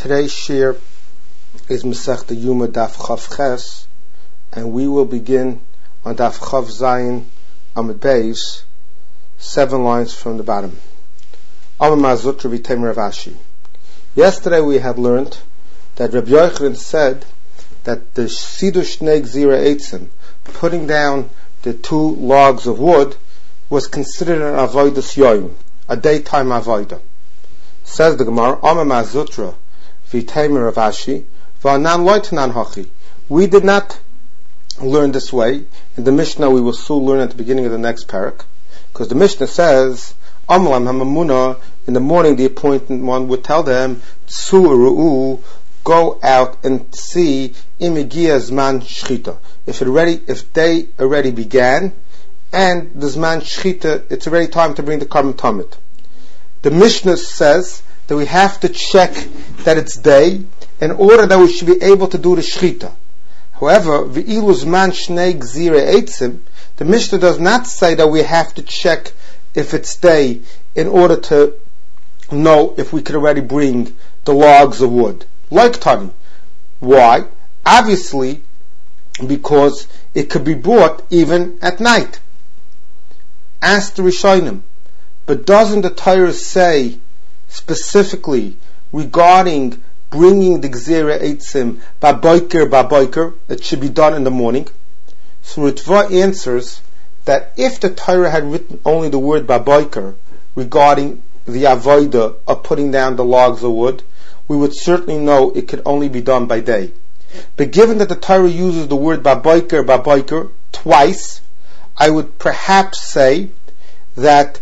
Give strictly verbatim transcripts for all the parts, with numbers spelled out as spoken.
Today's shir is Masechta Yuma Daf Chav Ches, and we will begin on Daf Chav Zayin Amud Beis, seven lines from the bottom. Amar Mazutra v'Teimer Rav Ashi. Yesterday we had learned that Rabbi Yochanan said that the Sidur Shnei Gzira Eitzim, putting down the two logs of wood, was considered an avodas yoyim, a daytime avodah. Says the Gemara, Amar Mazutra v'Teimer Rav Ashi v'anan loitanan hachi. We did not learn this way. In the Mishnah we will soon learn at the beginning of the next parak, because the Mishnah says, Amlam hamamuna, in the morning the appointed one would tell them, Tsu ru'u, go out and see imigia zman shchita. If it already, if they already began, and the zman shchita, it's already time to bring the carbon tamid. The Mishnah says that we have to check that it's day in order that we should be able to do the shchita. However, v'ilu zman shnei gzira eitzim, the Mishnah does not say that we have to check if it's day in order to know if we could already bring the logs of wood. Like Tani. Why? Obviously, because it could be brought even at night. Ask the Rishonim. But doesn't the Torah say specifically regarding bringing the Gzira Eitzim baboiker baboiker, it should be done in the morning? So Ritva answers that if the Torah had written only the word baboiker regarding the avodah of putting down the logs of wood, we would certainly know it could only be done by day. But given that the Torah uses the word baboiker baboiker twice, I would perhaps say that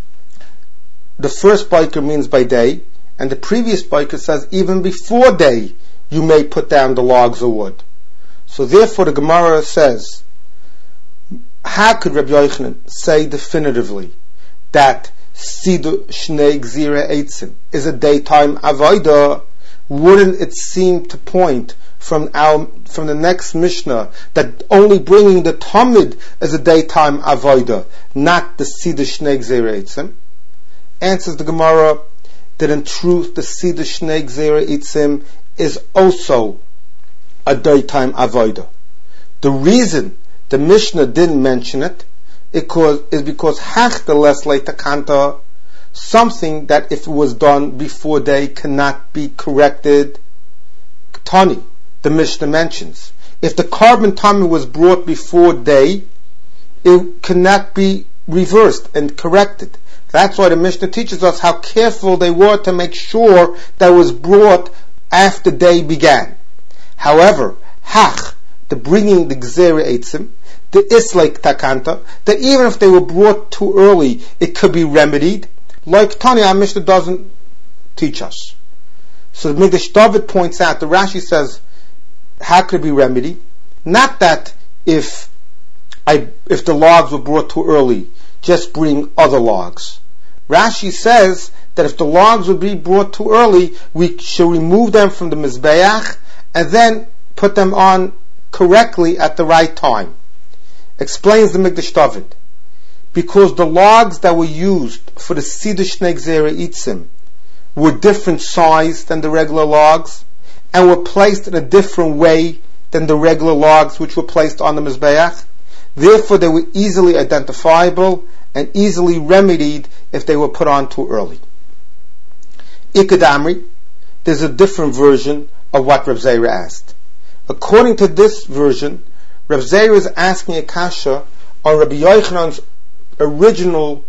the first biker means by day, and the previous biker says even before day you may put down the logs of wood. So therefore the Gemara says, how could Rabbi Yochanan say definitively that Sidur Shnei Gzira Eitzim is a daytime avodah? Wouldn't it seem to point from our from the next Mishnah that only bringing the Tamid is a daytime avodah, not the Sidur Shnei Gzira Eitzim? Answers the Gemara that in truth the Sidur Shnei Gzira Eitzim is also a daytime avodah. The reason the Mishnah didn't mention it is because hachta les leitakanta, something that if it was done before day cannot be corrected. Tani, the Mishnah mentions, if the carbon tamid was brought before day, it cannot be reversed and corrected. That's why the Mishnah teaches us how careful they were to make sure that was brought after day began. However, hach, the bringing the Gzera Eitzim, the Islaik Takanta, that even if they were brought too early, it could be remedied. Like Tanya, our Mishnah doesn't teach us. So the Mikdash David points out, the Rashi says, how could it be remedied? Not that if I, if the logs were brought too early, just bring other logs. Rashi says that if the logs would be brought too early, we should remove them from the Mizbeach and then put them on correctly at the right time. Explains the Mikdash David. Because the logs that were used for the Sidur Shnei Gzira Eitzim were different size than the regular logs and were placed in a different way than the regular logs which were placed on the Mizbeach. Therefore, they were easily identifiable and easily remedied if they were put on too early. Ikadamri, there's a different version of what Rav Zera asked. According to this version, Rav Zera is asking a kasha on Rabbi Yochanan's original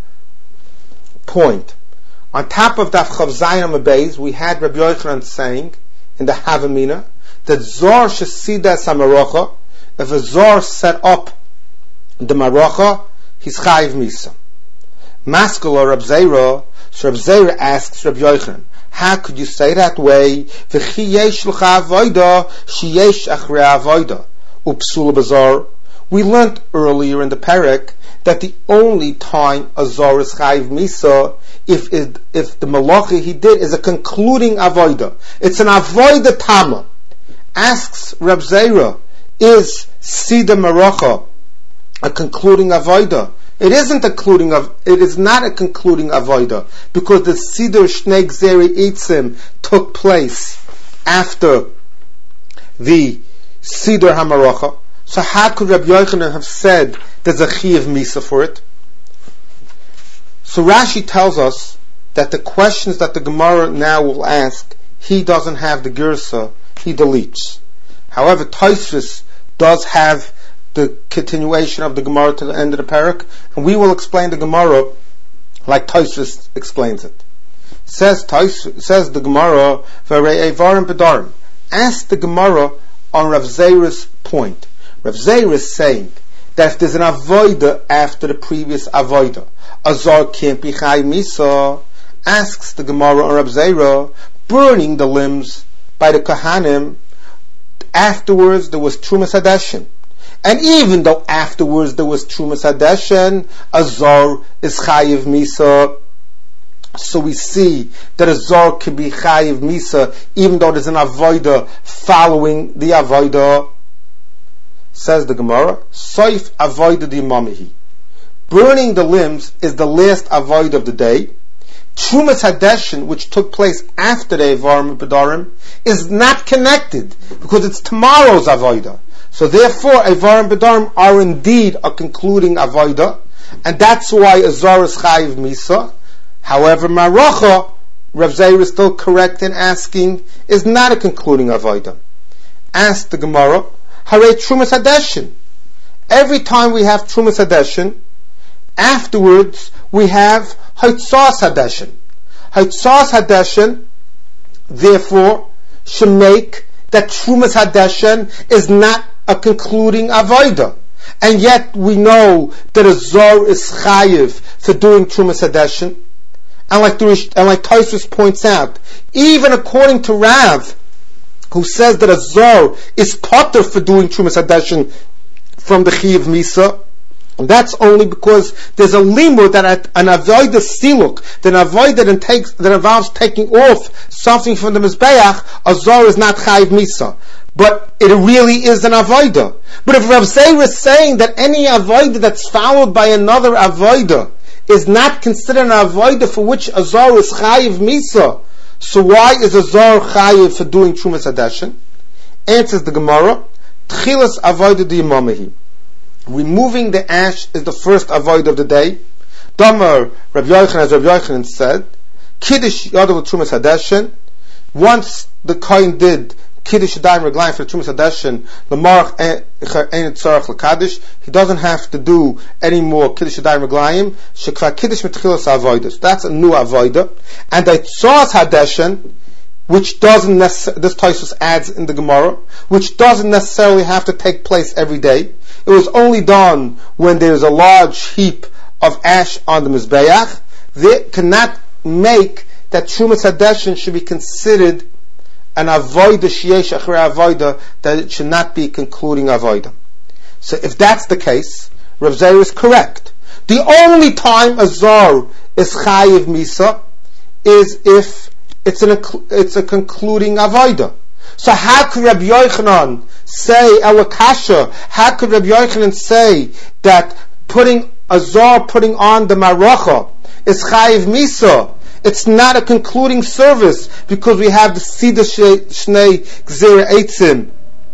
point. On top of Daf Chav Zayin Amud Beis, we had Rabbi Yochanan saying in the Havamina that Zor Shesida Samarocha, if a Zor set up the Marocha, he's Chayiv Misa. Maskala Rav Zera, so Rav Zera asks Rabbi Yochanan, how could you say that way? V'chi yesh l'cha avoida, she yesh achrei avoida. Upsula bazar. We learnt earlier in the parak that the only time a Zor is Chayiv Misa if it, if the malacha he did is a concluding avoida. It's an avoida tama. Asks Rav Zera, is Sida Marocha a concluding avoida? It isn't a concluding of. It is not a concluding avoida because the Sidur Shnei Gzera Eitzim took place after the Siddur HaMaracha. So how could Rabbi Yochanan have said there's a Chiyuv Misa for it? So Rashi tells us that the questions that the Gemara now will ask, he doesn't have the Girsa, he deletes. However, Tosfos does have the continuation of the Gemara to the end of the parak, and we will explain the Gemara like Tosfos explains it. Says Tosfos, says the Gemara, V'rei Evarim B'darim. Ask the Gemara on Rav Zera's point. Rav Zera is saying that if there's an avoida after the previous avoida, a zar can't be Chai Misa. Asks the Gemara on Rav Zera, burning the limbs by the Kohanim, afterwards there was Trumas Hadeshin. And even though afterwards there was Trumas Hadeshin, a zar is Chayiv Misa. So we see that a zar can be Chayiv Misa even though there's an avoida following the avoida. Says the Gemara, Soif avoida di mamihi. Burning the limbs is the last avoida of the day. Trumas Hadeshin, which took place after the Evarim B'darim, is not connected because it's tomorrow's avoida. So therefore, Evarim B'darim are indeed a concluding avoida, and that's why a zar is Chayiv Misa. However, Maracha, Rav Zera is still correct in asking, is not a concluding avoida. Ask the Gemara, Harei Trumas Hadeshin. Every time we have Trumas Hadeshin, afterwards we have Haitzas Hadeshin. Haitzas Hadeshin, therefore, should make that Trumas Hadeshin is not a concluding avoida. And yet we know that a zar is chayiv for doing Trumas Hadeshin. And like, the, and like Tosfos points out, even according to Rav, who says that a zar is potter for doing Trumas Hadeshin from the Chiyuv Misa, and that's only because there's a limud that an avodah siluk, that an avodah that takes that involves taking off something from the mizbeach, a zar is not chayiv misa, but it really is an avodah. But if Rav Zera is saying that any avodah that's followed by another avodah is not considered an avodah for which a zar is chayiv misa, so why is a zar chayiv for doing Trumas Hadeshin? Answers the Gemara, Tchilas avodah di mamihi. Removing the ash is the first avoid of the day. Damar Rabbi Yochanan, as Rabbi Yochanan said, Kiddush Yadav Trumas Hadeshin. Once the Kohen did Kiddush Yadayim Reglayim for the Trumas Hadeshin, the Marach Ein Tzarech L'Kaddish, he doesn't have to do any more Kiddush Yadayim Reglayim. Shekva Kiddush Metchilas Avodas. That's a new avoida. And the Tzarech Hadeshin, which doesn't necessarily, this Tosfos adds in the Gemara, which doesn't necessarily have to take place every day. It was only done when there's a large heap of ash on the Mizbeach. They cannot make that Trumas Hadeshin should be considered an avoida sheyesh achrei avoida, that it should not be concluding avoida. So if that's the case, Rav Zera is correct. The only time a zar is chayiv misa is if it's an it's a concluding avoida. So how could Rabbi Yochanan say elakasha? How could Rabbi Yochanan say that putting a zar putting on the maracha is chayiv misa? It's not a concluding service because we have the Siddur Shnei Gzera Eitzim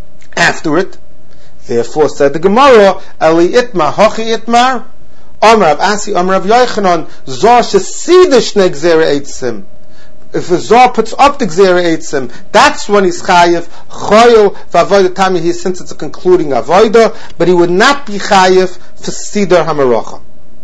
after it. Therefore, said the Gemara, Eli Itmar, Hochi Itmar, Amar Rav Asi, Amar Rav Yochanan, Zor Shesidah Shnei Gzera Eitzim. If a Zor puts up the Gzera Eitzim, that's when he's chayiv, Choyel V'Avodah Tami, since it's a concluding avodah, but he would not be chayiv for Siddur HaMaracha.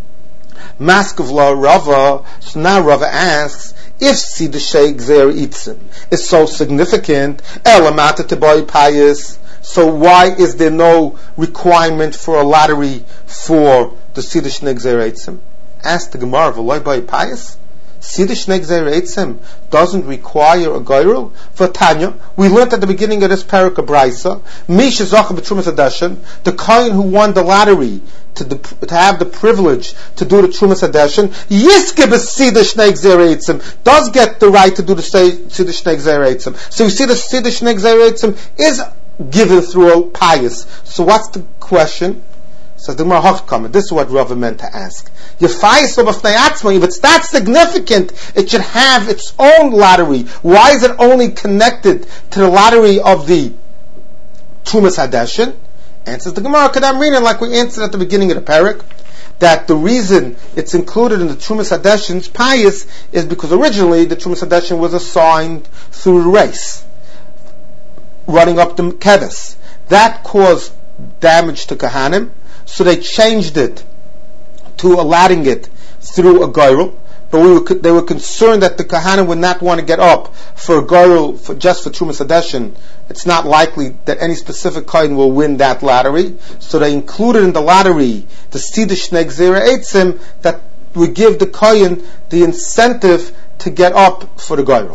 Maskevla Rava, so now Rava asks, if Siddur Shnei Gzera Eitzim is so significant, Elamata Teboy Payis, so why is there no requirement for a lottery for the Siddur Shnei Gzera Eitzim? Ask the Gemara, V'loy Boy Payis? Siddur Shnei Gzera Eitzim doesn't require a goyrel. For Tanya, we learned at the beginning of this parak of Braisa, Misha Zocha B'Trumas Hadeshin, the Kohen who won the lottery to, the, to have the privilege to do the Trumas Hadeshin, Yiske B'Siddur Shnei Gzera Eitzim, does get the right to do the Siddur Shnei Gzera Eitzim. So you see the Siddur Shnei Gzera Eitzim is given through a pious. So what's the question? Says the Gemara Hachkama. This is what Rava meant to ask. If it's that significant, it should have its own lottery. Why is it only connected to the lottery of the Trumas Hadeshin? Answers the Gemara Kadamrina, like we answered at the beginning of the parak, that the reason it's included in the Trumas Hadeshin's pious is because originally the Trumas Hadeshin was assigned through the race, running up the Keves. That caused damage to Kahanim, so they changed it to allotting it through a Gairul. But we were, they were concerned that the Kahanim would not want to get up for a Gairul for, just for Trumas Hadeshin. It's not likely that any specific Kohen will win that lottery. So they included in the lottery the Sida Shnei Gzeira Eitzim that would give the Kohen the incentive to get up for the Gairul.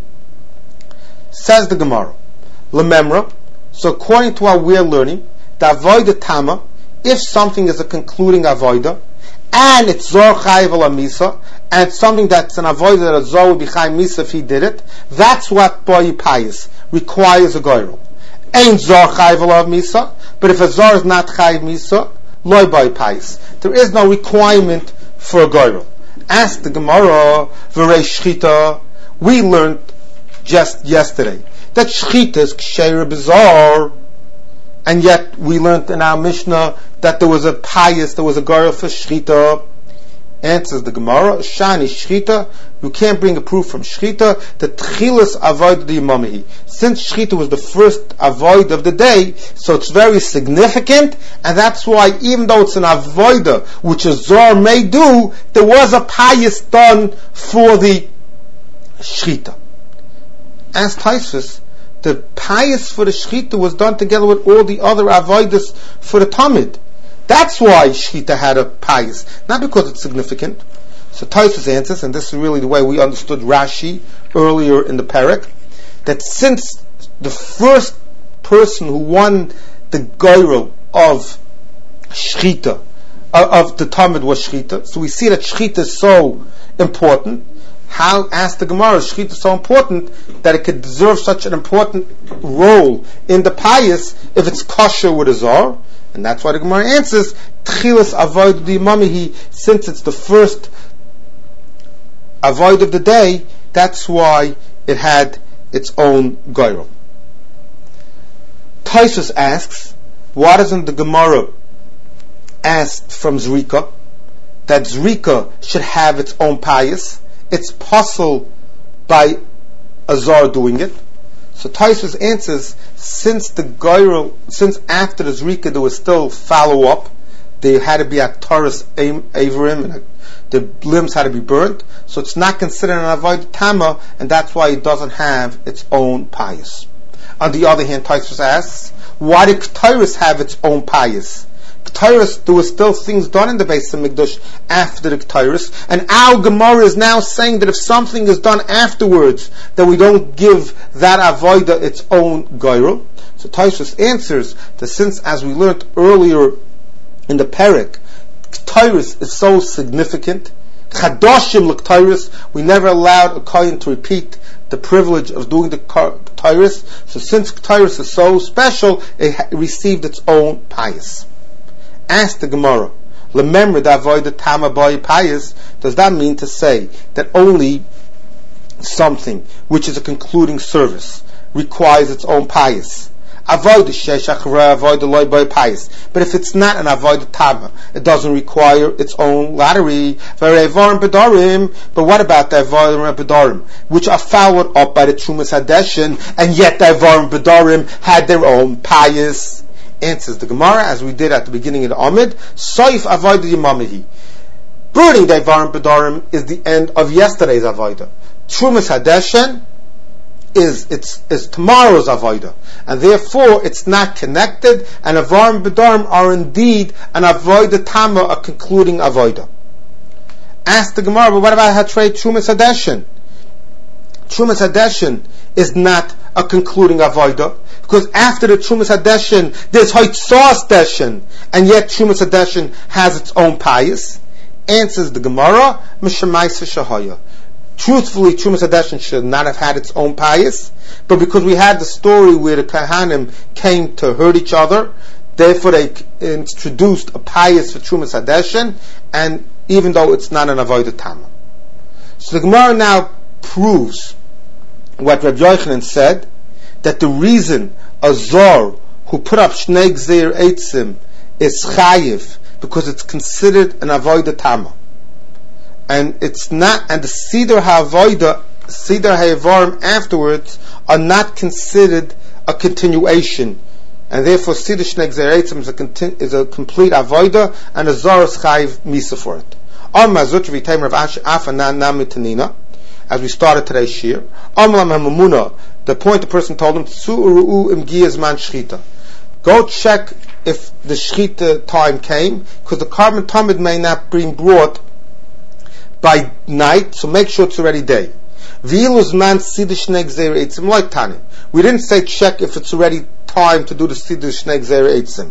Says the Gemara, Lememra. So according to what we're learning, the Avodah Tama, if something is a concluding Avodah, and it's Zor Chayiv Ala Misa, and it's something that's an Avodah that a Zor would be Chayiv Misa if he did it, that's what Boi Payis requires a Goyrel. Ain't Zor Chayiv Ala Misa, but if a Zor is not Chayiv Misa, Loi Boi Payis. There is no requirement for a Goyrel. Ask the Gemara, V'rei Shchita, we learned just yesterday that Shchita is Ksheira Bizarre, and yet we learned in our Mishnah that there was a pious, there was a Goyrel for Shchita. Answers the Gemara, Shani Shchita, you can't bring a proof from Shchita, the Tchilas Avoid the Yimamihi. Since Shchita was the first Avoid of the day, so it's very significant, and that's why even though it's an Avoida, which a Zor may do, there was a pious done for the Shchita. As Taisvis, the pious for the Shchita was done together with all the other Avoidas for the Tamid. That's why Shchita had a pious, not because it's significant. So Taisvis answers, and this is really the way we understood Rashi earlier in the parak, that since the first person who won the Goyrel of Shchita, uh, of the Tamid was Shchita, so we see that Shchita is so important. How, asked the Gemara, Shchita is so important that it could deserve such an important role in the pious if it's kosher with a Zor? And that's why the Gemara answers, Tchilas Avoid the Mamihi, since it's the first Avoid of the day, that's why it had its own Goyrel. Taisus asks, why doesn't the Gemara ask from Zrika that Zrika should have its own pious? It's possible by a Zor doing it. So Taisus answers, since the Goyrel, since after the Zrika there was still follow up, there had to be a Taurus Averim, and a, the limbs had to be burnt, so it's not considered an Avodah Tama, and that's why it doesn't have its own pious. On the other hand, Taisus asks, why did Taurus have its own pious? Ketairos, there were still things done in the Beis Hamikdash after the Ketairos, and our Gemara is now saying that if something is done afterwards, that we don't give that Avodah its own Goyrel. So Taisus answers that since, as we learned earlier in the Perek, Ketairos is so significant, Chadoshim l'Ktairos, we never allowed a Kohen to repeat the privilege of doing the Ketairos, so since Ketairos is so special, it ha- received its own pious. Ask the Gemara, remember that Avodah Tama Boi Pious, does that mean to say that only something which is a concluding service requires its own pious? Avodah Shesh Achra Avodah Loi Boi Pious. But if it's not an Avodah Tama, it doesn't require its own lottery. But what about the Avodah Bedarim, which are followed up by the Trumas Hadeshin, and yet the Avodah Bedarim had their own pious? Answers the Gemara, as we did at the beginning of the Amid, Soif Avodah Yimamihi. Burning the Avodah Bedarim is the end of yesterday's Avodah. Trumas Hadeshin is it's is tomorrow's Avodah, and therefore it's not connected. And Avodah Bedarim are indeed an Avodah Tama, a concluding Avodah. Ask the Gemara, but what about Hatrei Trumas Hadeshin? Trumas Hadeshin is not a concluding Avodah, because after the Trumas Hadeshin, there's Hoitzos Deshin, and yet Trumas Hadeshin has its own pious. Answers the Gemara, Mishamaisa Shahaya. Truthfully, Trumas Hadeshin should not have had its own pious, but because we had the story where the Kahanim came to hurt each other, Therefore, they introduced a pious for Trumas Hadeshin, and even though it's not an Avodah Tama. So the Gemara now proves what Rabbi Yochanan said, that the reason a Zor who put up Shnei Gzeir Eitzim is Chayiv, because it's considered an Avodah Tama. And it's not, and the Siddur HaAvodah, Siddur HaEvarim afterwards are not considered a continuation. And therefore Siddur Shnei Gzeir Eitzim is a, conti- is a complete Avodah, and a Zor is Chayiv Misa for it. As we started today's shir, the point the person told him, go check if the shchita time came, because the carbon tamid may not be brought by night, so make sure it's already day. We didn't say check if it's already time to do the Siddur Shnei Gzeir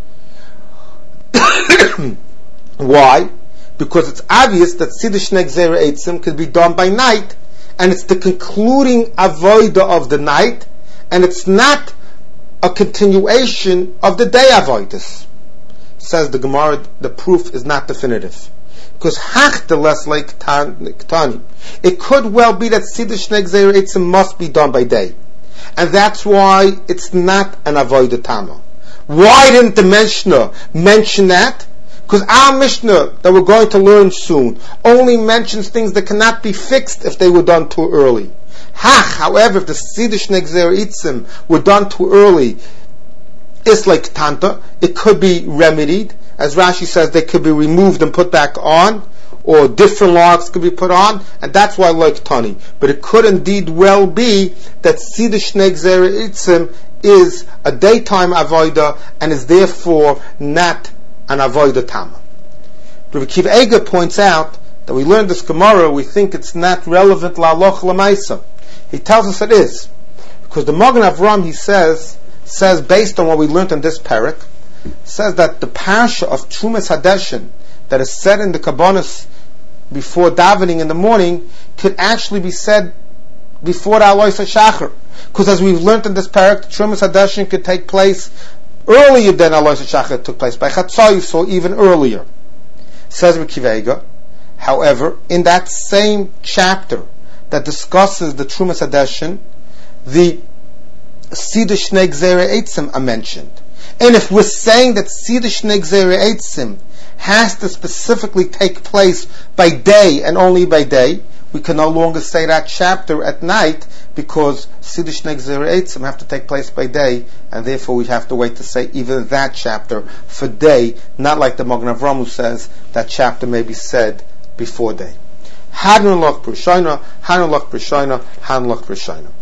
Eitzim. Why? Because it's obvious that Siddur Shnei Gzeir Eitzim could be done by night, and it's the concluding avodah of the night, and it's not a continuation of the day avodas. Says the Gemara, the proof is not definitive. Because hachta less like Tani. It could well be that Siddur Shnei Gzeir Eitzim must be done by day. And that's why it's not an avodah tama. Why didn't the Mishnah mention that? Because our Mishnah that we're going to learn soon only mentions things that cannot be fixed if they were done too early. Hach, however, if the Siddur Shnei Gzeir Eitzim were done too early, it's like Tanta, it could be remedied. As Rashi says, they could be removed and put back on, or different logs could be put on, and that's why like Tani. But it could indeed well be that Siddur Shnei Gzeir Eitzim is a daytime avodah, and is therefore not an avodah tama. Rabbi Akiva Eiger points out that we learned this Gemara, we think it's not relevant la'aloch l'maisa. He tells us it is, because the Magen Avram, he says, says based on what we learned in this parak, says that the parasha of Trumas Hadeshin that is said in the Kabbanis before davening in the morning could actually be said before the Alois HaShachar, because as we've learned in this parak, Trumas Hadeshin could take place earlier than Alois HaShachar took place, by Chatzai, so even earlier. Says Rabbi Akiva Eiger, however, in that same chapter that discusses the Trumas Hadeshin, the Siddur Shnei Gzeir Eitzim are mentioned. And if we're saying that Siddur Shnei Gzeir Eitzim has to specifically take place by day and only by day, we can no longer say that chapter at night, because Siddur Shnei Gzeir Eitzim have to take place by day, and therefore we have to wait to say even that chapter for day, not like the Magen Avram who says that chapter may be said before day. Hanulach Prishayna, Hanulach Prishayna, Hanulach Prishayna.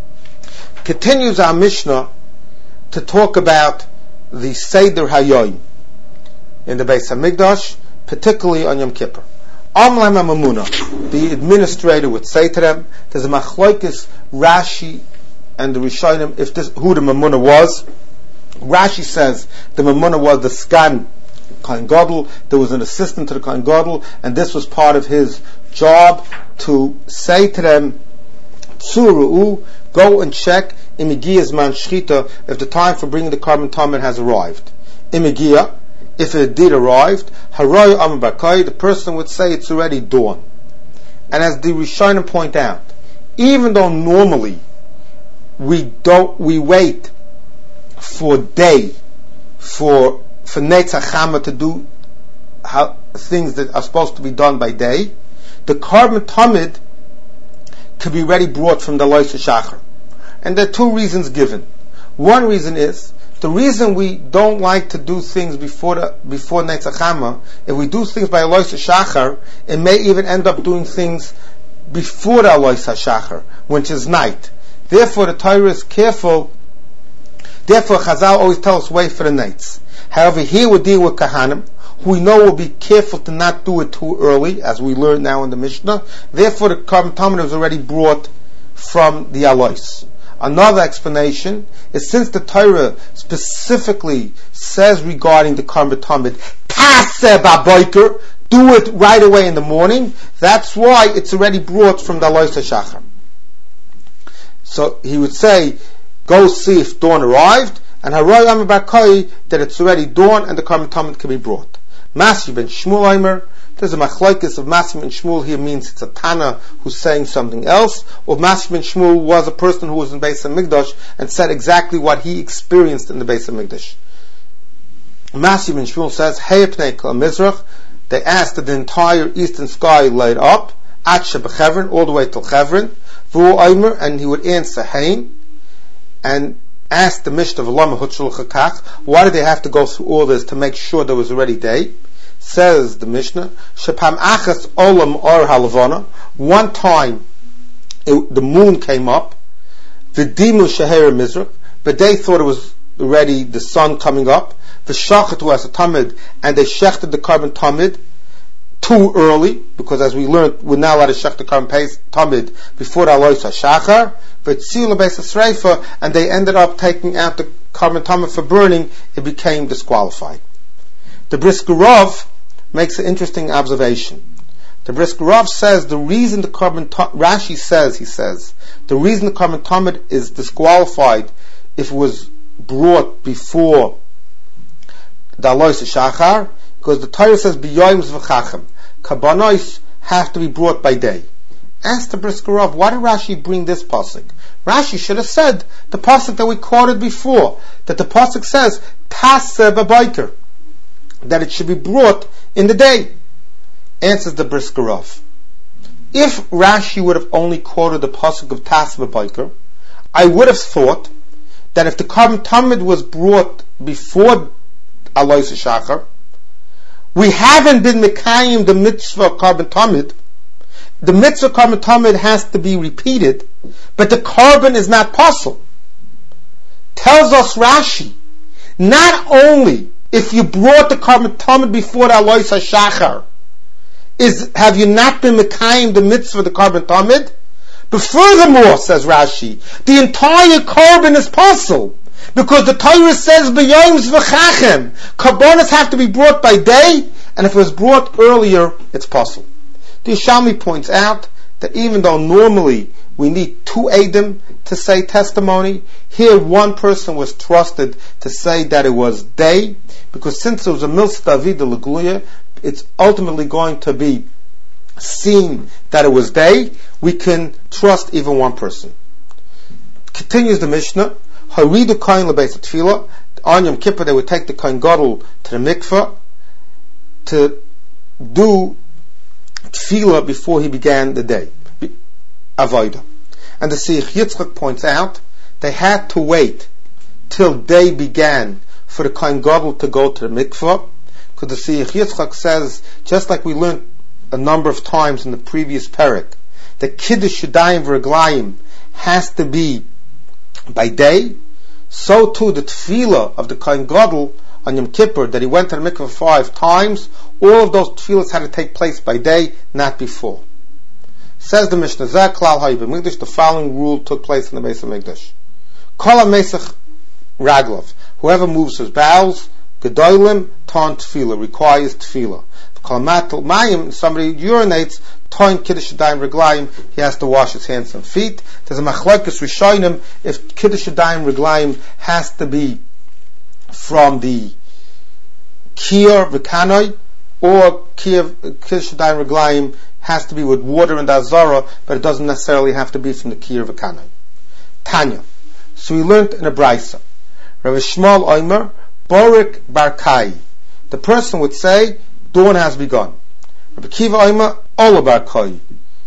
Continues our Mishnah to talk about the Seder Hayoim in the Beis Hamikdash, particularly on Yom Kippur. Amlam HaMamuna, the administrator would say to them, there's a machlokes Rashi and the Rishonim, if this, who the Mamuna was. Rashi says the Mamuna was the Sgan Kohen Gadol. There was an assistant to the Kohen Gadol, and this was part of his job to say to them, Tzuru'u, go and check Imigiyah's man shchita if the time for bringing the carbon tamid has arrived. Imigiyah, if it did arrived, Haroy Amar Bakai, the person would say it's already dawn. And as the Rishonim point out, even though normally we don't, we wait for day for for Netzach Chama to do how, things that are supposed to be done by day, the carbon tamid could be ready brought from the Lois HaShachar. And there are two reasons given. One reason is, the reason we don't like to do things before the, before Netzach Chama, if we do things by Lois HaShachar, it may even end up doing things before the Lois HaShachar, which is night. Therefore the Torah is careful, therefore Chazal always tell us wait for the nights. However, here we deal with Kahanim, who we know will be careful to not do it too early, as we learn now in the Mishnah. Therefore the carbon tamid was already brought from the Alois. Another explanation is, since the Torah specifically says regarding the carbon tamid, Taseh b'boker, do it right away in the morning, that's why it's already brought from the Alois HaShachar. So he would say, go see if dawn arrived, and Haroy Amar Bar Koi, that it's already dawn and the Karban Tamid can be brought. Masya ben Shmuel Omer, there's a machlokes of Masya ben Shmuel here means it's a Tana who's saying something else, or Masya ben Shmuel was a person who was in Beis HaMikdash and said exactly what he experienced in the Beis HaMikdash. Masya ben Shmuel says, Hey Pnei Kol Mizrach, they asked that the entire eastern sky light up, Atsha b'Chevron, all the way till Chevron, V'u Omer, and he would answer Hein, and asked the Mishnah of Lama Hutshul Chakach, why did they have to go through all this to make sure there was already day? Says the Mishnah, Shepam Achas Olam Or Halavana, one time it, the moon came up, V'dimu Shehera Mizrach, but they thought it was already the sun coming up, V'shachatu as a tamid, and they shechted the Karban Tamid too early, because as we learned, we're not allowed to shech the Karban Tamid before the Alois HaShachar, V'tzilu Beis HaSreifa, and they ended up taking out the Karban Tamid for burning, it became disqualified. The Brisker Rav makes an interesting observation. The Brisker Rav says the reason the Karban Tamid, Rashi says, he says, the reason the Karban Tamid is disqualified if it was brought before the Alois HaShachar, because the Torah says B'yoyim Zv'chachem, Kabbanos have to be brought by day. Ask the Brisker Rav, why did Rashi bring this pasuk? Rashi should have said the pasuk that we quoted before, that the pasuk says Taseh b'bayter, that it should be brought in the day. Answers the Brisker Rav, if Rashi would have only quoted the pasuk of Taseh b'bayter, I would have thought that if the Karban Tamid was brought before Alois HaShachar, we haven't been mekayim the mitzvah Karban Tamid. The mitzvah Karban Tamid has to be repeated, but the Karban is not possible. Tells us Rashi, not only if you brought the Karban Tamid before the Alois HaShachar, is have you not been mekayim the mitzvah the Karban Tamid? But furthermore, says Rashi, the entire Karban is possible. Because the Torah says, B'yoyim Zv'chachem, Karbanos have to be brought by day, and if it was brought earlier, it's possible. The Yerushalmi points out that even though normally we need two Eidim to say testimony, here one person was trusted to say that it was day, because since it was a Milsta Avida L'Gluya, it's ultimately going to be seen that it was day, we can trust even one person. Continues the Mishnah, Haridu Kohen L'Beis HaTfilah, on Yom Kippur they would take the Kohen Gadol to the mikveh to do tefillah before he began the day, avodah. And the Seich Yitzchak points out they had to wait till day began for the Kohen Gadol to go to the mikveh, because the Seich Yitzchak says, just like we learned a number of times in the previous parak, the Kiddush Yadayim V'Reglayim has to be by day, so too the tefillah of the Kohen Gadol on Yom Kippur, that he went to the mikveh five times, all of those tefillahs had to take place by day, not before. Says the Mishnah, Zeh Klal HaYibam, the following rule took place in the Beis HaMikdash. Kol HaMesach Raglov, whoever moves his bowels, Gedolim, Ton Tefillah, requires Tefillah. Kol Matel Mayim, somebody urinates, Toin Kiddush Yadayim Reglayim, he has to wash his hands and feet. There's a machlokes rishonim if Kiddush Yadayim Reglayim has to be from the Kiyar V'Kanoi, or Kiddush Yadayim Reglayim has to be with water and Azara, but it doesn't necessarily have to be from the Kiyar V'Kanoi. Tanya. So we learned in a Braisa, Rav Shmuel Omer, Borik Barkai. The person would say, dawn has begun. Rabbi Kiva Omer, Ola Barkai.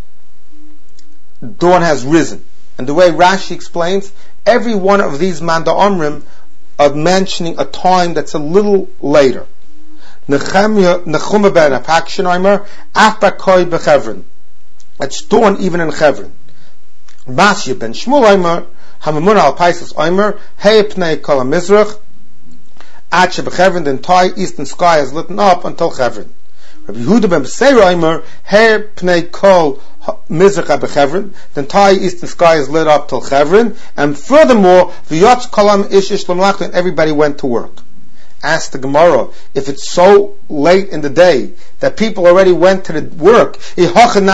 Dawn has risen. And the way Rashi explains, every one of these Manda Omrim are mentioning a time that's a little later. Nechumah ben Apakshin Omer, Af Barkai bechevron. It's dawn even in Chevron. Masya ben Shmuel Omer, Hamamun al Paisas Omer, Hey Pnei Kol HaMizrach, Ache bechevron, the entire eastern sky has lit up until Chevron. Rabbi Yehuda ben Beseira Omer, Hey Pnei Kol HaMizrach bechevron, the entire eastern sky is lit up till Chevron, and furthermore, V'yotz kolam ish ish l'mlachta, and everybody went to work. Ask the Gemara, if it's so late in the day that people already went to the work,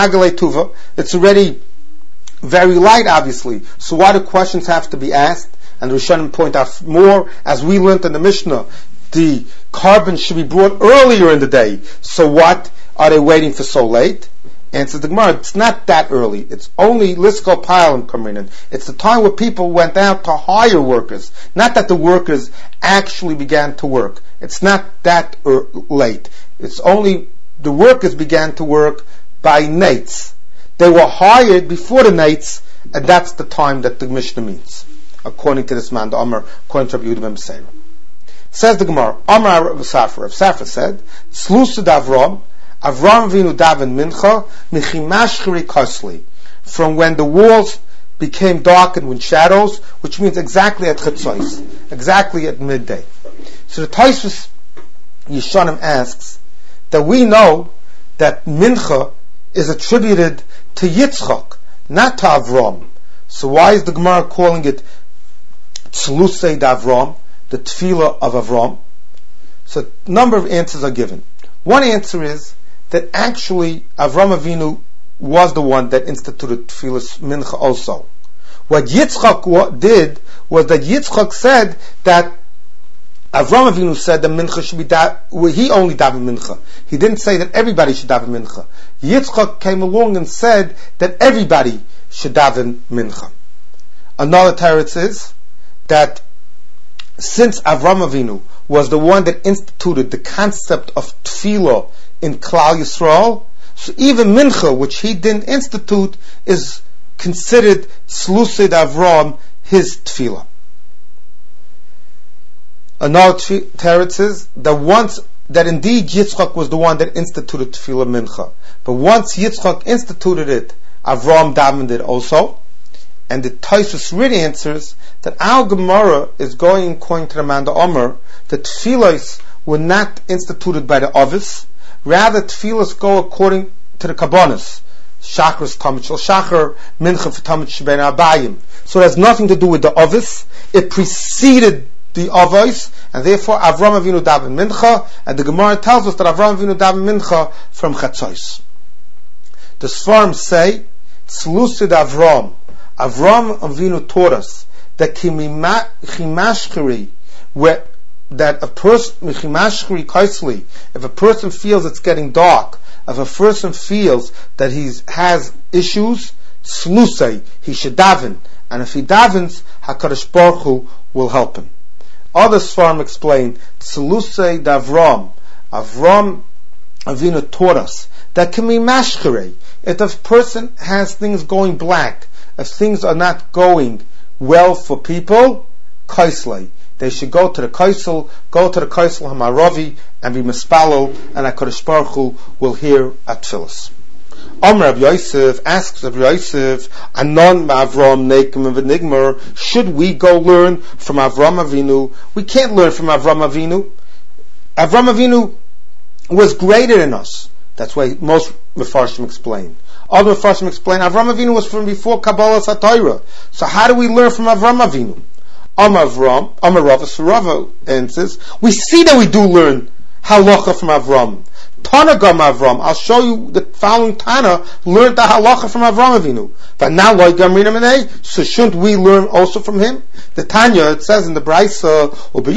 it's already very light, obviously. So why do questions have to be asked? And the Rishonim point out more, as we learned in the Mishnah, the carbon should be brought earlier in the day. So what are they waiting for so late? Answers the Gemara, it's not that early. It's only Lisko Pilim coming in. It's the time where people went out to hire workers. Not that the workers actually began to work. It's not that er- late. It's only the workers began to work by nights. They were hired before the nights, and that's the time that the Mishnah means, according to this man, the Amar, according to Rabbi Yehuda ben Beseira. Says the Gemara, Amar Rav Safra. Rav Safra said, Tzlusud Avram, Avram Avinu daven mincha, michimashchiri kosli, from when the walls became darkened with shadows, which means exactly at Chetzos, exactly at midday. So the Tosfos Yeshanim asks that we know that mincha is attributed to Yitzchak, not to Avram. So why is the Gemara calling it Tzlusei d'Avram, the Tefillah of Avram? So a number of answers are given. One answer is that actually Avram Avinu was the one that instituted Tefillah Mincha also. What Yitzchak did was that Yitzchak said that Avram Avinu said that Mincha should be da- well, he only daven Mincha. He didn't say that everybody should daven Mincha. Yitzchak came along and said that everybody should daven Mincha. Another teretz is that since Avram Avinu was the one that instituted the concept of Tefillah in Klal Yisrael, so even Mincha, which he didn't institute, is considered Tzlusei d'Avram, his Tefillah. Another teretz is that once, that indeed Yitzchak was the one that instituted Tefillah Mincha. But once Yitzchak instituted it, Avram davened it also. And the Tosfos really answers that our Gemara is going according to the man the Omer, that Tefillahs were not instituted by the Ovis, rather Tefillahs go according to the Kabbanis. Shachris Tamid Shel Shachar, Mincha for Tamid Sheben Abayim. So it has nothing to do with the Ovis. It preceded the Avos, and therefore Avram Avinu daven Mincha, and the Gemara tells us that Avram Avinu daven Mincha from Chatzos. The Sfarim say, Tzlusid Avram, Avram Avinu taught us that Chimashchiri, where that a person Chimashchiri Kaisli, if a person feels it's getting dark, if a person feels that he has issues, Tzlusei, he should daven, and if he davens, HaKadosh Baruch Hu will help him. Other Sfarim explain, Tzlusei d'Avram, Avram Avinu taught us that can be mashkere. If a person has things going black, if things are not going well for people, kaislei, they should go to the kaisel, go to the kaisel hamaravi, and be mispalel, and HaKadosh Baruch Hu will hear at tefillas. Amr Rav Yosef asks Rav Yosef, Anon ma'Avram nekim v'nigmar, should we go learn from Avram Avinu? We can't learn from Avram Avinu. Avram Avinu was greater than us. That's why most Mefarshim explain. Other Mefarshim explain, Avram Avinu was from before Kabbalah Satayra. So how do we learn from Avram Avinu? Amar Avram, Amar Rava Surava answers, we see that we do learn halacha from Avram. Tana Gam Avram, I'll show you the following Tana learned the halacha from Avram Avinu. But now, so shouldn't we learn also from him? The Tanya, it says in the Braisa,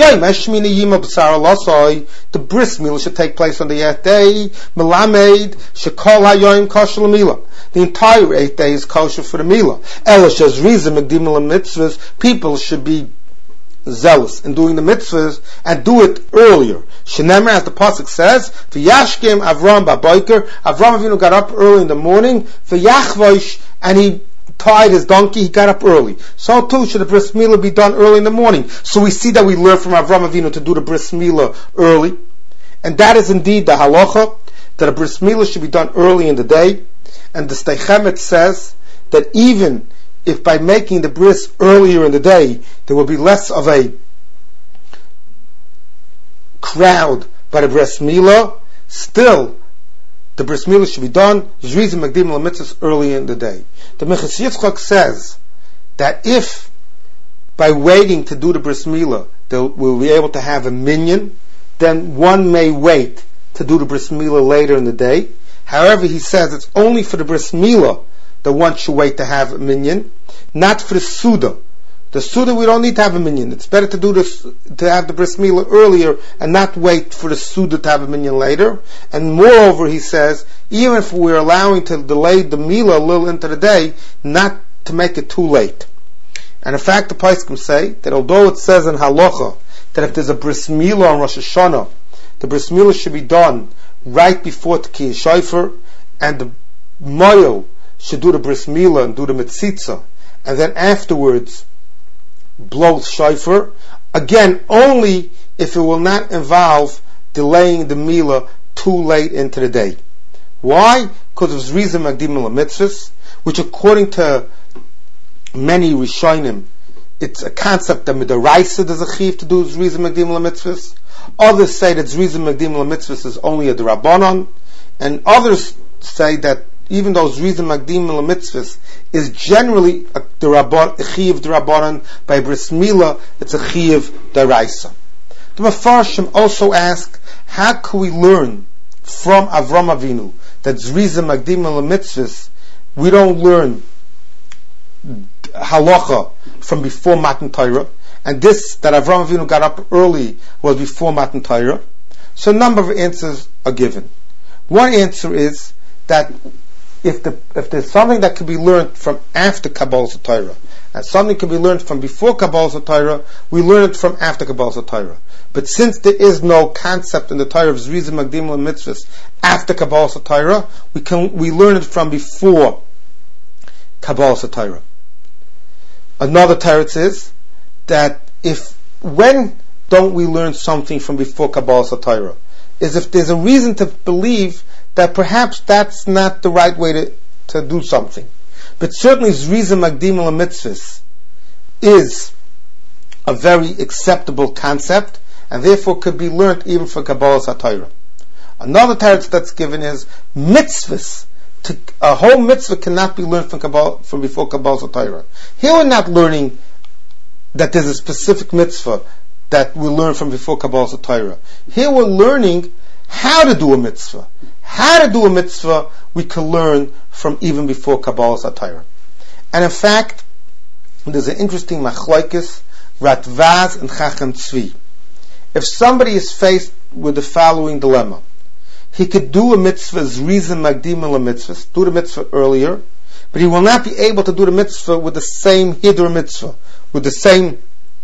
the bris milah should take place on the eighth day. Melamed shekol hayoyim kosher l'milah. The entire eighth day is kosher for the milah. Elish as reason megdimel mitzvahs. People should be zealous in doing the mitzvahs and do it earlier. Shenemer, as the pasuk says, v'yashkem Avram ba'boiker. Avram Avinu got up early in the morning. V'yachvosh, and he tied his donkey. He got up early. So too should the bris milah be done early in the morning. So we see that we learn from Avram Avinu to do the bris milah early, and that is indeed the halacha, that a bris milah should be done early in the day. And the Steichemet says that even if by making the bris earlier in the day, there will be less of a crowd by the bris milah, still the bris milah should be done Zrizim Magdim L'Mitzvahs early in the day. The Mechas Yitzchak says that if by waiting to do the bris milah we'll be able to have a minyan, then one may wait to do the bris milah later in the day. However, he says it's only for the bris milah that one should wait to have a minyan, not for the Suda. The Suda, we don't need to have a minyan. It's better to do this, to have the bris milah earlier and not wait for the Suda to have a minyan later. And moreover, he says, even if we're allowing to delay the milah a little into the day, not to make it too late. And in fact, the Poskim say that although it says in Halacha that if there's a bris milah on Rosh Hashanah, the bris milah should be done right before Tekiyah Shofar, and the moyo should do the bris milah and do the mitzitza, and then afterwards blow shofar, again, only if it will not involve delaying the milah too late into the day. Why? Because of Zrizim Magdim Mitzvahs, which according to many Rishonim, it's a concept that Midaraisa does a chiv to do Zrizim Magdim Mitzvahs. Others say that Zrizim Magdim Mitzvahs is only a D'Rabbanan, and others say that even though Zrizim Magdim Mitzvahs is generally a Chiv D'Rabbanan, by Bris Milah it's a Chiv D'Raisa. The Mefarshim also ask, how can we learn from Avram Avinu that Zrizim Magdim Mitzvahs, we don't learn halacha from before Matan Torah, and this that Avram Avinu got up early was before Matan Torah? So a number of answers are given. One answer is that if the if there's something that can be learned from after Kabbalah Torah, and something can be learned from before Kabbalah Torah, we learn it from after Kabbalah Torah. But since there is no concept in the Torah of Zrizim Magdim Mitzvahs after Kabbalah Torah, we can we learn it from before Kabbalah Torah. Another teretz is that if when don't we learn something from before Kabbalah Torah, is if there's a reason to believe that perhaps that's not the right way to, to do something. But certainly Zrizim Magdim Mitzvahs is a very acceptable concept, and therefore could be learned even from Kabbalah Torah. Another teretz that's given is mitzvahs. To, a whole mitzvah cannot be learned from Kabbalah, from before Kabbalah Torah. Here we're not learning that there's a specific mitzvah that we learn from before Kabbalah Torah. Here we're learning how to do a mitzvah. How to do a mitzvah we can learn from even before Kabbalah Torah. And in fact, there's an interesting machlokes, Ratvaz and Chacham Tzvi. If somebody is faced with the following dilemma, he could do a mitzvah, Zrizim Magdim Mitzvahs, do the mitzvah earlier, but he will not be able to do the mitzvah with the same Hiddur mitzvah, with the same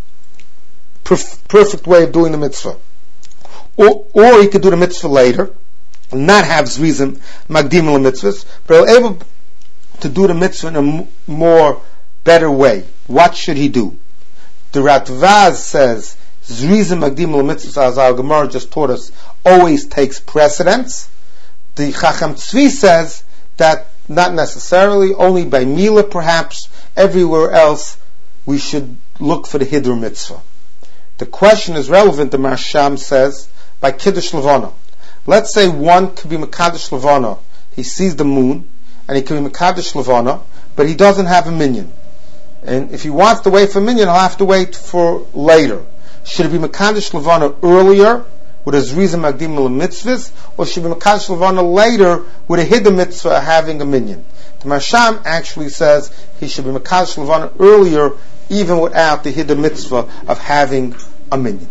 perf- perfect way of doing the mitzvah. Or, or he could do the mitzvah later, and not have Zrizim Magdim Mitzvahs, but he'll able to do the mitzvah in a m- more better way. What should he do? The Ratvaz says, Zrizim Magdim Mitzvahs, as our Gemara just taught us, always takes precedence. The Chacham Tzvi says that not necessarily, only by Milah perhaps, everywhere else we should look for the Hiddur mitzvah. The question is relevant, the Marsham says, by Kiddush Levana. Let's say one could be Mekadosh Levana, he sees the moon, and he can be Mekadosh Levana, but he doesn't have a minyan. And if he wants to wait for a minyan, he'll have to wait for later. Should it be Mekadosh Levana earlier, with a Zrizim Magdim Mitzvahs, or should it be Mekadosh Levana later, with a Hiddur mitzvah having a minyan? The Marsham actually says he should be Mekadosh Levana earlier, even without the Hiddur mitzvah of having a minyan.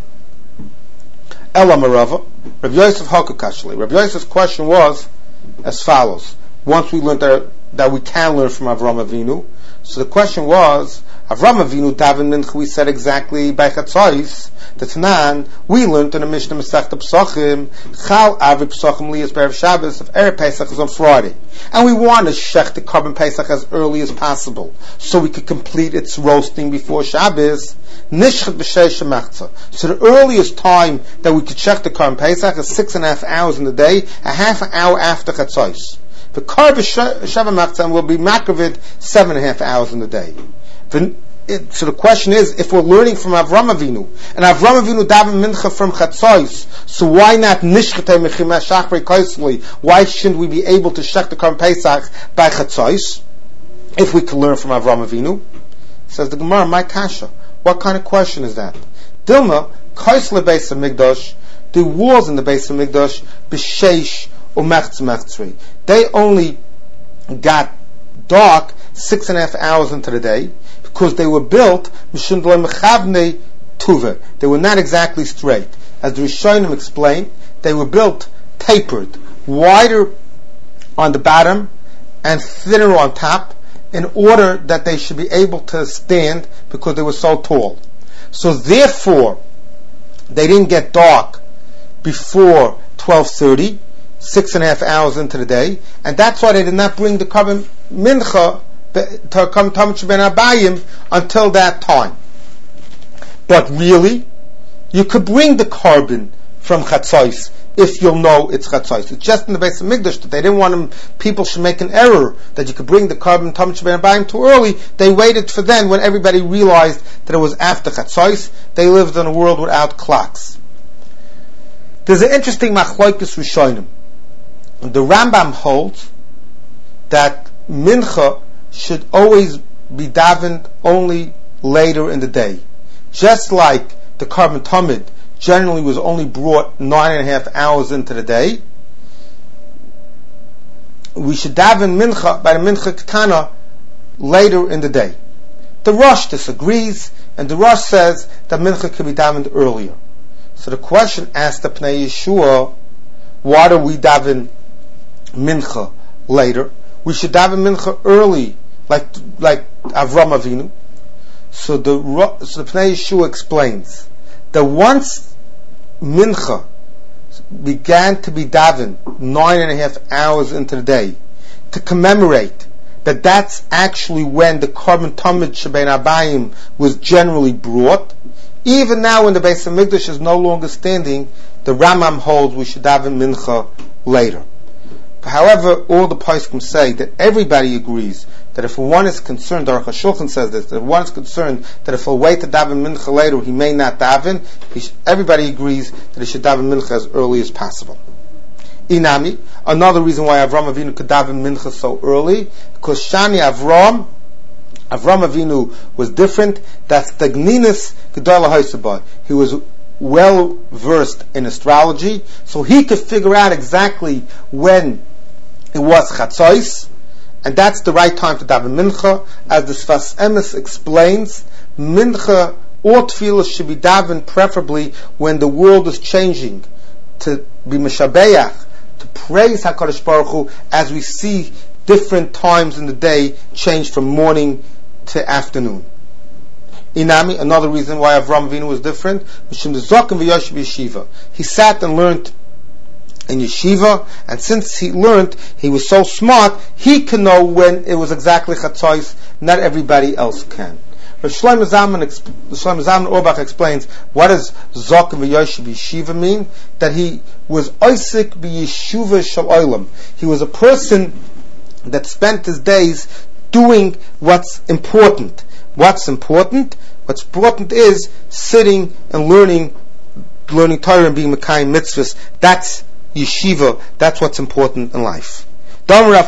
Ela Marava, Rav Yosef Hakakashli. Rav Yosef's question was as follows. Once we learned that, that we can learn from Avram Avinu, so the question was, Avram Avinu daven mincha, we said exactly by Chatzos, the Tanan, we learned in the Mishnah Masechta Pesachim, Chal Avi Pesachim Liyas Be'erev Shabbos, if Erev Pesach is on Friday. And we want to shech the Korban Pesach as early as possible, so we could complete its roasting before Shabbos. Nishchet B'Shei Shemachza. So the earliest time that we could shech the Korban Pesach is six and a half hours in the day, a half an hour after Chatzos. The Korban Sheva Machza will be makrivid seven and a half hours in the day. It, so the question is, if we're learning from Avram Avinu, and Avram Avinu daven mincha from Chatzos, so why not nishchetei mechimah shachrei kaisli? Why shouldn't we be able to shech the Korban Pesach by Chatzos, if we can learn from Avram Avinu? Says the Gemara, my kasha. What kind of question is that? Dilma kaisle beis hamikdash. The walls in the beis hamikdash b'sheish u'mechz mechtzri. They only got dark six and a half hours into the day. because they were built mishum d'lo mechavnei tuva. They were not exactly straight. As the Rishonim explained, they were built tapered, wider on the bottom and thinner on top, in order that they should be able to stand because they were so tall. So therefore, they didn't get dark before twelve thirty, six and a half hours into the day, and that's why they did not bring the carbon mincha to come Tamach ben Abayim until that time. But really, you could bring the carbon from Chatzos if you'll know it's Chatzos. It's just in the base of Mikdash that they didn't want them, people should make an error that you could bring the carbon Tamach ben Abayim too early. They waited for then when everybody realized that it was after Chatzos. They lived in a world without clocks. There's an interesting machlokes Rishonim. The Rambam holds that mincha should always be davened only later in the day. Just like the carbon tamid generally was only brought nine and a half hours into the day, we should daven mincha by the mincha ketana later in the day. The Rosh disagrees, and the Rosh says that mincha can be davened earlier. So the question asked the Pnei Yeshua, why do we daven mincha later? We should daven mincha early, like like Avram Avinu. So the so the Pnei Yeshua explains that once mincha began to be davened nine and a half hours into the day, to commemorate that that's actually when the carbon tamid shebein abayim was generally brought. Even now, when the Beis Hamikdash is no longer standing, the Rambam holds we should daven mincha later. However, all the poskim say that everybody agrees that if one is concerned, Aruch HaShulchan says this, that if one is concerned that if he'll wait to daven mincha later, he may not daven. He sh- everybody agrees that he should daven mincha as early as possible. Inami, another reason why Avram Avinu could daven mincha so early, because Shani Avram, Avram Avinu was different. That's the Gninis Gedolah Haisabah. He was well versed in astrology, so he could figure out exactly when it was Chatzos, and that's the right time to daven mincha. As the Sfas Emes explains, mincha or tefillah should be davened preferably when the world is changing, to be meshabeach, to praise HaKadosh Baruch Hu, as we see different times in the day change from morning to afternoon. Inami, another reason why Avram Avinu was different, he sat and learned in yeshiva, and since he learned, he was so smart, he can know when it was exactly Chatzos, not everybody else can. Shlomo Zalman Auerbach explains, what does Zokim v'Yoshev Yeshiva mean? That he was Oisik b'Yeshuva Shel Olam. He was a person that spent his days doing what's important. What's important? What's important is sitting and learning, learning Torah and being Mekayim mitzvahs. That's yeshiva. That's what's important in life. From the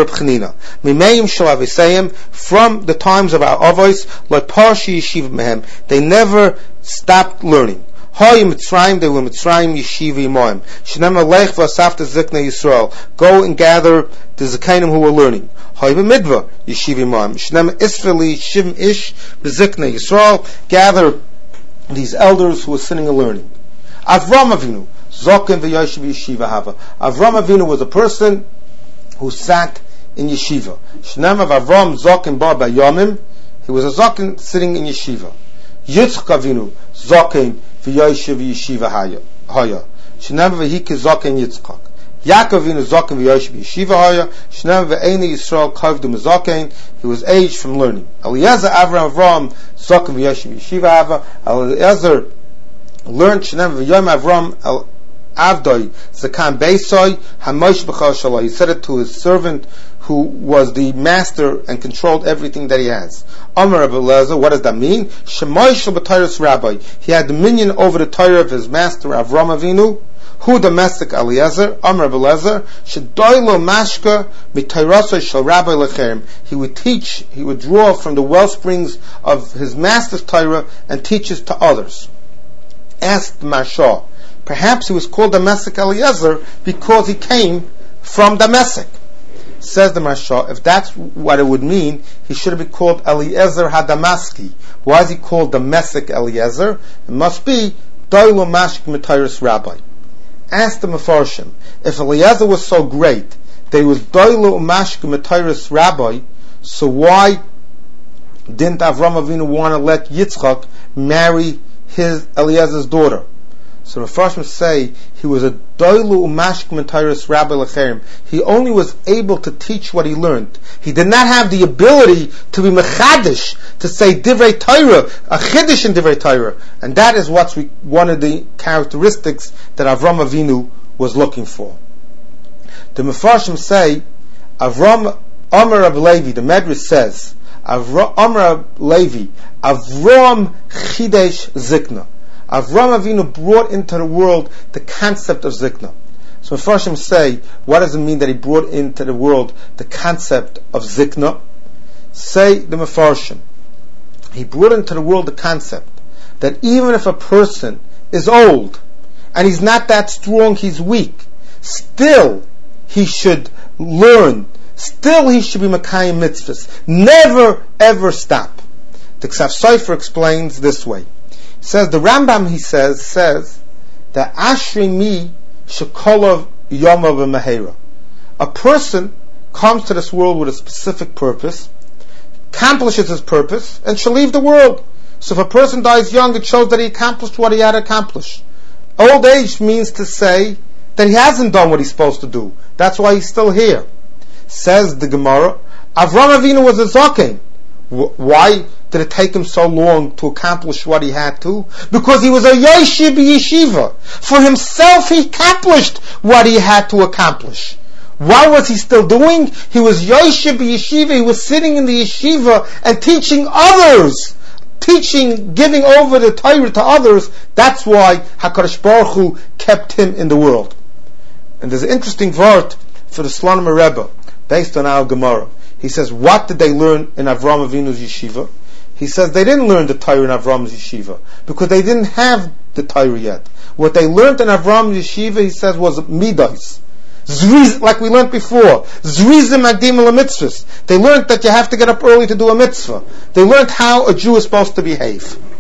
times of our avos, like Parshi Yeshiva Mehem, they never stopped learning. Hoy Mitzrayim, they were Mitzrayim Yeshiva Yimoim. Shnema Lech v'Asafta Zikna Yisrael. Go and gather the Zikainim who were learning. Hoy B'Midva Yeshiva Yimoim. Shnema Israeli Shim Ish v'Zikna Yisrael. Gather these elders who were sitting and learning. Avram Avinu Zokim v'Yoshev Yeshiva Hava. Avram Avinu was a person who sat in yeshiva. Shnema v'Avram Zokim Bar Bayomim. He was a Zokim sitting in yeshiva. Yitzchak Avinu Zokim v'Yoshev Yeshiva Haya. Shnema v'Hike Zokim Yitzchak. Yaakov Avinu Zokim v'Yoshev Yeshiva Haya. Shnema v'Eini Yisrael Kovdu Zokim. He was aged from learning. Eliezer Avram Avram Zokim v'Yoshev Yeshiva Hava. Eliezer learned Shnema v'Yom Avram El Avdoi Zakan Beisoy Hamosh B'chal Shalom. He said it to his servant who was the master and controlled everything that he has. Amar Rabbi Eliezer, what does that mean? Shemosh B'Tayras Rabbi. He had dominion over the Torah of his master Avram Avinu. Who domestic Eliezer? Amar Rabbi Eliezer. Shedoilo Mashka B'Tayrasoi Shal Rabbi Lecherim. He would teach, he would draw from the well springs of his master's Torah and teach it to others. Asked Mashah. Perhaps he was called Damascus Eliezer because he came from Damascus. Says the Maharsha, if that's what it would mean, he should have been called Eliezer HaDamaski. Why is he called Damascus Eliezer? It must be Doilo Mashk Metayrus Rabbi. Ask the Mefarshim, if Eliezer was so great that he was Doilo Mashk Metayrus Rabbi, so why didn't Avram Avinu want to let Yitzchak marry his Eliezer's daughter? So the Mefarshim say he was a doilu umashk mentyrus rabbi lecherim. He only was able to teach what he learned. He did not have the ability to be mechadish, to say divrei Torah, a chiddush in divrei Torah, and that is what's one of the characteristics that Avram Avinu was looking for. The Mefarshim say Avram Amar Rab Levi, the Medrash says Avram Amar Rab Levi, Avram chidesh zikna. Avram Avinu brought into the world the concept of zikna. So Mefarshim say, what does it mean that he brought into the world the concept of zikna? Say the Mefarshim, he brought into the world the concept that even if a person is old and he's not that strong, he's weak, still he should learn, still he should be Mekayim mitzvahs. Never ever stop. The Ksav Sofer explains this way. Says the Rambam, he says, says that Ashri mi shekolov yomav v'mehera. A person comes to this world with a specific purpose, accomplishes his purpose, and shall leave the world. So if a person dies young, it shows that he accomplished what he had to accomplish. Old age means to say that he hasn't done what he's supposed to do. That's why he's still here. Says the Gemara, Avram Avinu was a zaken. Why did it take him so long to accomplish what he had to? Because he was a yeshiv yeshiva. For himself, he accomplished what he had to accomplish. What was he still doing? He was yeshiv yeshiva. He was sitting in the yeshiva and teaching others, teaching, giving over the Torah to others. That's why HaKadosh Baruch Hu kept him in the world. And there's an interesting vart for the Slonim Rebbe based on our Gemara. He says, what did they learn in Avram Avinu's yeshiva? He says they didn't learn the Torah in Avram's yeshiva because they didn't have the Torah yet. What they learned in Avram's yeshiva, he says, was midas. Zriz, like we learned before. Zrizim agdim mitzvahs. They learned that you have to get up early to do a mitzvah. They learned how a Jew is supposed to behave.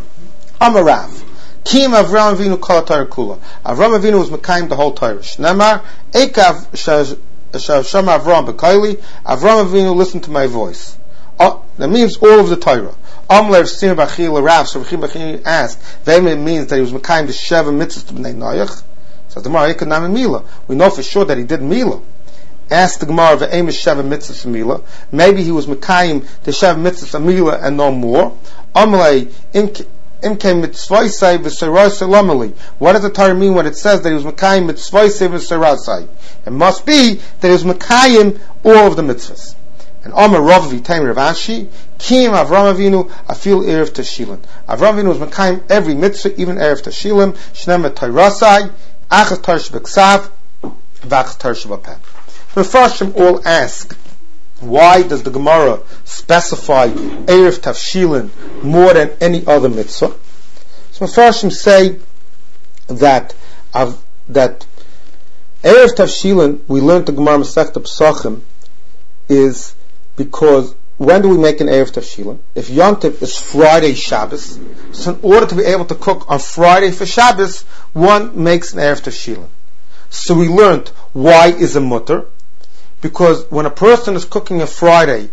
Amarav. Kim Avram Avinu kol Torah kula. Avram Avinu was mekayim the whole Torah. Nemar ekav shaz Shama Avram B'Kaili, Avram Avinu listened to my voice. Uh, that means all of the Torah. Amler Sir Bachil Rav, so Bachil Bachil asked, Vem it means that he was Mekayim the Sheva Mitzvahs to Bnei Noach. So the Gemara, Yekad Nami Mila. We know for sure that he did Mila. Asked the Gemara, Ve'em is Sheva Mitzvahs Mila. Maybe he was Mekayim the Sheva Mitzvahs Mila and no more. Amle Imke what does the Torah mean when it says that he was Mekayim mitzvosei v'serasai? It must be that he was Mekayim all of the mitzvahs. And Amar Rav V'Taim Rav Ashi, Kim Avram Avinu Afil Erev Teshilin. Avram Avinu was Mekayim every mitzvah, even Erev Teshilin. Shnem Torasai, Achas Torah Shebeksav, V'Achas Torah Shebapeh. The Mefarshim all ask, why does the Gemara specify Erev Tavshilin more than any other mitzvah? So Mefarshim say that uh, that Erev Tavshilin, we learned the Gemara Masechta Pesachim, is because when do we make an Erev Tavshilin? If Yontif is Friday Shabbos, so in order to be able to cook on Friday for Shabbos, one makes an Erev Tavshilin. So we learned why is a mutter. Because when a person is cooking a Friday,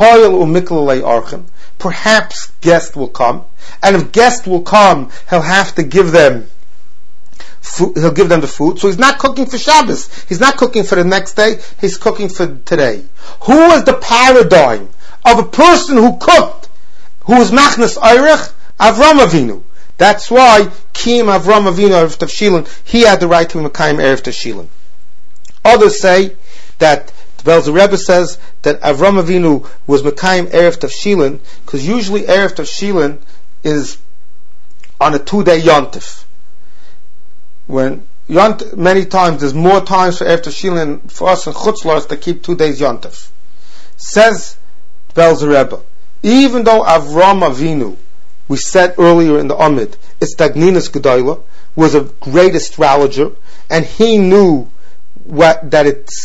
perhaps guest will come, and if guest will come, he'll have to give them, he'll give them the food. So he's not cooking for Shabbos. He's not cooking for the next day. He's cooking for today. Who was the paradigm of a person who cooked, who was machnas eirech? Avram Avinu. That's why Kim Avram Avinu Erev Tavshilin, he had the right to Mekayim Erev Tavshilin. Others say that the Belzer Rebbe says that Avram Avinu was Mekayim Erev Tavshilin because usually Erev Tavshilin is on a two-day Yontif. When Yontif, many times there's more times for Erev Tavshilin for us in Chutz La'aretz that keep two days Yontif. Says Belzer Rebbe, even though Avram Avinu, we said earlier in the Amid, it's Dagninas Gedolah, was a great astrologer, and he knew what, that it's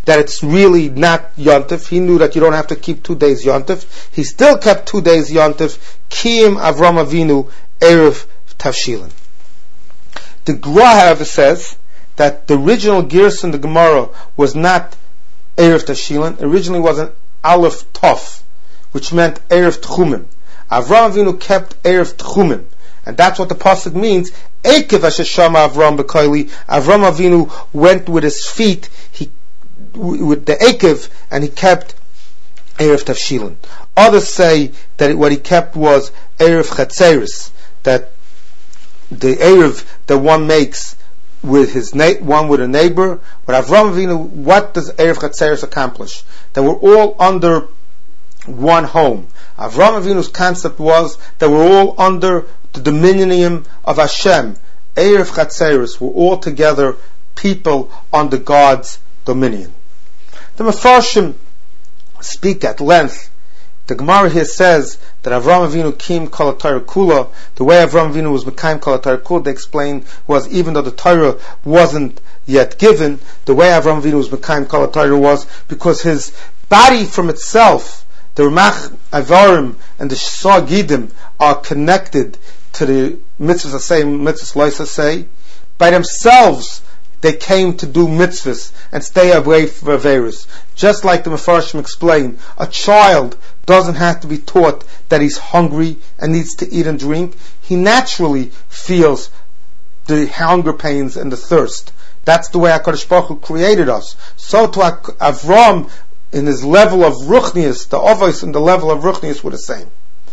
that it's really not Yontif. He knew that you don't have to keep two days Yontif. He still kept two days Yontif. Kiyim Avram Avinu Erev Tavshilin. The Gra, however, says that the original Gerus in the Gemara was not Erev Tavshilin. Originally was an Aleph Tov, which meant Erev Tchumim. Avram Avinu kept Erev Tchumim. And that's what the pasuk means. Ekev Hashashama Avram B'Koili. Avram Avinu went with his feet, he with the Ekev, and he kept Erev Tavshilin. Others say that it, what he kept was Erev Chatzeris, that the Erev that one makes with his na- one with a neighbor. But Avram Avinu, what does Erev Chatzeris accomplish? That we're all under one home. Avram Avinu's concept was that we're all under the dominion of Hashem. Erev Chatzeris, we're all together, people under God's dominion. The Mefarshim speak at length. The Gemara here says that Avram Avinu kim kol Torah kula. The way Avram Avinu was mekayim kol Torah kula, they explain, was even though the Torah wasn't yet given, the way Avram Avinu was mekayim kol Torah was because his body from itself, the Ramach Avarim and the Shasar Gidim, are connected to the mitzvahs, say mitzvahs loisa say. By themselves, they came to do mitzvahs and stay away from Averis. Just like the Mefarshim explain, a child doesn't have to be taught that he's hungry and needs to eat and drink. He naturally feels the hunger pains and the thirst. That's the way HaKadosh Baruch Hu created us. So to Avram, in his level of ruchnius, the Avos in the level of ruchnius were the same.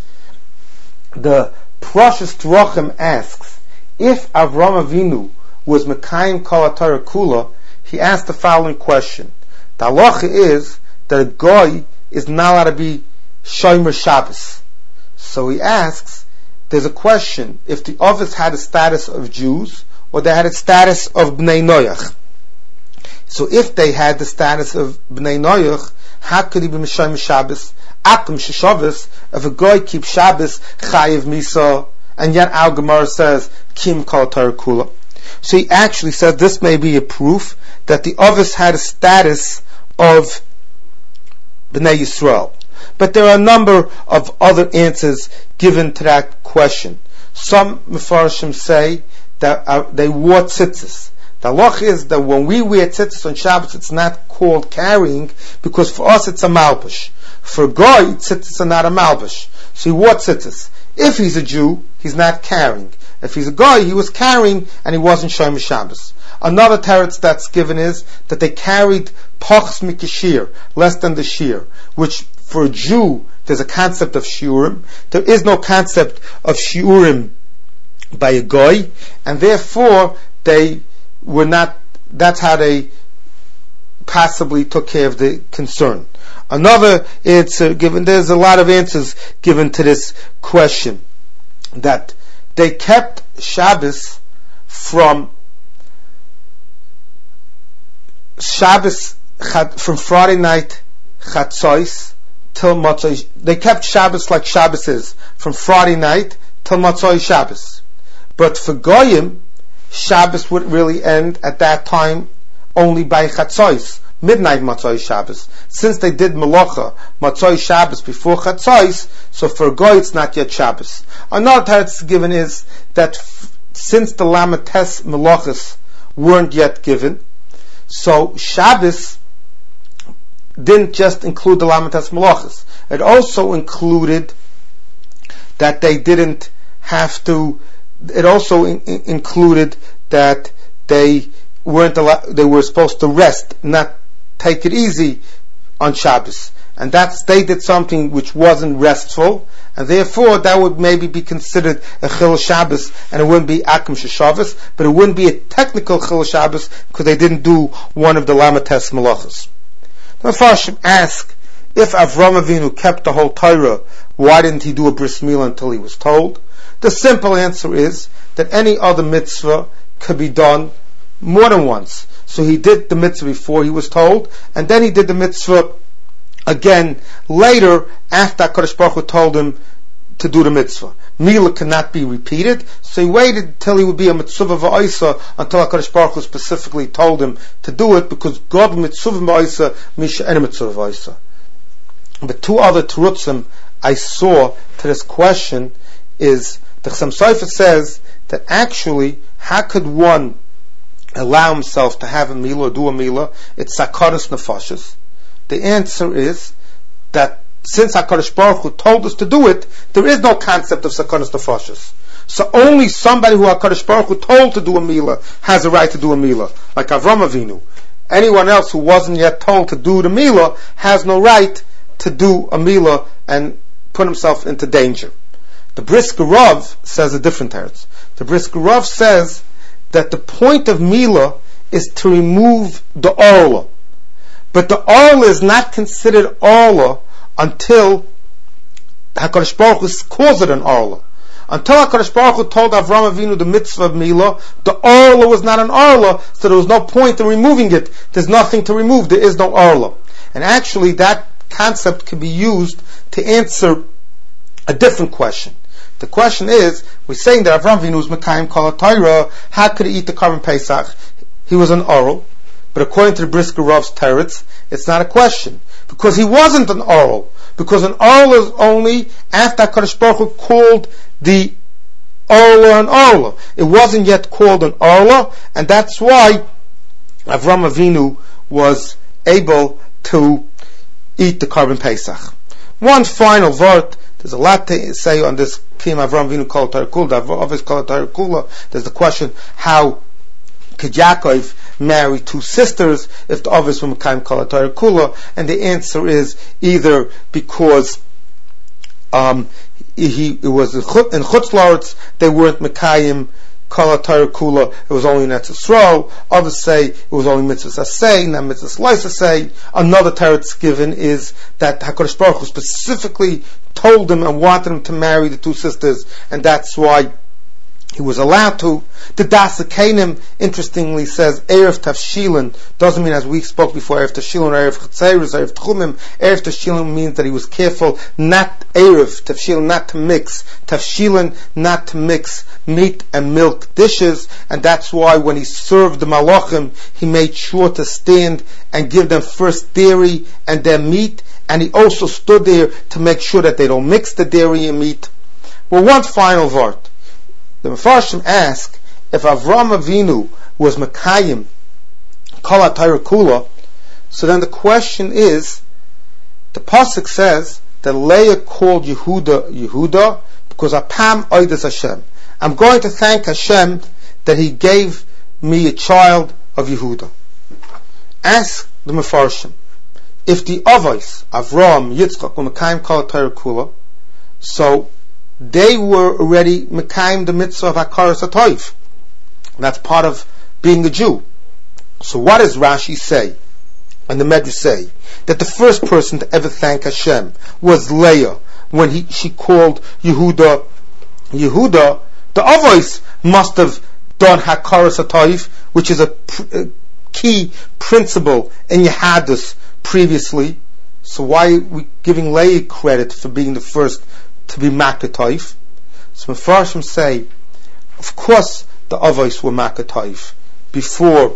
The Prashas Drachim asks, if Avram Avinu was Mekayim Kol HaTorah Kula, he asked the following question. The halacha is that a goy is not allowed to be Shomer Shabbos. So he asks, there's a question, if the Avos had a status of Jews, or they had a status of Bnei Noach. So if they had the status of Bnei Noach, how could he be Shomer Shabbos? Akum Shabbos, if a goy keeps Shabbos, Chayiv Misa, and yet our Gemara says, Kim Kol Torah Kula. So he actually says this may be a proof that the Avos had a status of Bnei Yisrael. But there are a number of other answers given to that question. Some Mefarshim say that uh, they wore tzitzis. The halach is that when we wear tzitzis on Shabbos, it's not called carrying, because for us it's a malbush. For Goy, tzitzis are not a malbush. So he wore tzitzis. If he's a Jew, he's not carrying. If he's a Goy, he was carrying and he wasn't Shomer Shabbos. Another teretz that's given is that they carried pachs mikashir, less than the shir, which for a Jew, there's a concept of shiurim. There is no concept of shiurim by a Goy, and therefore they were not, that's how they possibly took care of the concern. Another answer given, there's a lot of answers given to this question, that they kept Shabbos from Shabbos from Friday night Chatzos till Matzoi. They kept Shabbos like Shabbos is, from Friday night till Matzoi Shabbos. But for Goyim, Shabbos would really end at that time only by Chatzos, midnight Matzoi Shabbos. Since they did Melacha Matzoi Shabbos before Chatzos, so for a Goy it's not yet Shabbos. Another teretz given is that f- since the Lamates Melachas weren't yet given, so Shabbos didn't just include the Lamates Melachas. It also included that they didn't have to. It also in, in, included that they weren't allowed, they were supposed to rest, not take it easy on Shabbos. And that's, they did something which wasn't restful, and therefore that would maybe be considered a Chil Shabbos, and it wouldn't be Akum Shabbos, but it wouldn't be a technical Chil Shabbos because they didn't do one of the Lamates Melachos. The Mefarshim ask, if Avram Avinu kept the whole Torah, why didn't he do a bris milah until he was told? The simple answer is that any other mitzvah could be done more than once. So he did the mitzvah before he was told, and then he did the mitzvah again later after HaKadosh Baruch Hu told him to do the mitzvah. Mila cannot be repeated, so he waited till he would be a mitzvah v'oisa until HaKadosh Baruch Hu specifically told him to do it, because God mitzvah v'oisa misha and mitzvah v'oisa. But two other terutzim I saw to this question is the Chassam Sofer says that actually, how could one allow himself to have a milah or do a milah? It's sakaras nefashos. The answer is that since HaKadosh Baruch Hu told us to do it, there is no concept of sakaras nefashos. So only somebody who HaKadosh Baruch Hu told to do a milah has a right to do a milah, like Avram Avinu. Anyone else who wasn't yet told to do the milah has no right to do a milah and put himself into danger. The Brisker Rav says a different teretz. The Brisker Rav says that the point of milah is to remove the orla, but the orla is not considered orla until HaKadosh Baruch Hu calls it an orla. Until HaKadosh Baruch Hu told Avram Avinu the mitzvah of milah, the orla was not an orla, so there was no point in removing it. There's nothing to remove. There is no orla. And actually, that concept can be used to answer a different question. The question is, we're saying that Avram Avinu was Mekayim Kol HaTorah. How could he eat the Korban Pesach? He was an oral, but according to the Brisker Rav's teretz, it's not a question, because he wasn't an oral. Because an oral is only after HaKadosh Baruch Hu called the orla an orla. It wasn't yet called an orla, and that's why Avram Avinu was able to eat the Korban Pesach. One final word. There's a lot to say on this Kim Avram Avinu Kol Torah Kula. Obviously, Kol Torah Kula. There's the question, how could Yaakov marry two sisters if the others were Mekayim Kol Torah Kula? And the answer is either because um, he it was in Chutz La'aretz they weren't Mekayim Kol Torah Kula. It was only Netzis Ro. Others say it was only Mitzvahs Asay, not Mitzvahs Leis Asay. Another teretz given is that HaKadosh Baruch Hu specifically told him and wanted him to marry the two sisters, and that's why he was allowed to. The Das HaKeinim, interestingly, says Erev Tavshilin. Doesn't mean, as we spoke before, Erev Tavshilin, Erev Chetzeres, Erev Tchumim. Erev Tavshilin means that he was careful not Erev Tavshilin, not to mix Tavshilin, not to mix meat and milk dishes, and that's why when he served the Malachim, he made sure to stand and give them first dairy and then meat, and he also stood there to make sure that they don't mix the dairy and meat. Well, one final word. The Mefarshim ask, if Avram Avinu was Mekayim Kol HaTorah Kula, so then the question is, the pasuk says that Leah called Yehuda Yehuda because Apam Oides Hashem. I'm going to thank Hashem that He gave me a child of Yehuda. Ask the Mefarshim, if the Avos, Avram, Yitzchak, were Mekayim Kol HaTorah Kula, so they were already Mekayim the mitzvah of Hakaras HaToiv. That's part of being a Jew. So what does Rashi say and the Medrash say? That the first person to ever thank Hashem was Leah when he, she called Yehuda Yehuda. The Avos must have done Hakaras HaToiv, which is a, pr- a key principle in Yehadus previously. So why are we giving Leah credit for being the first to be Makatoif? So Mefarshim say, of course the Avos were Makatoif before.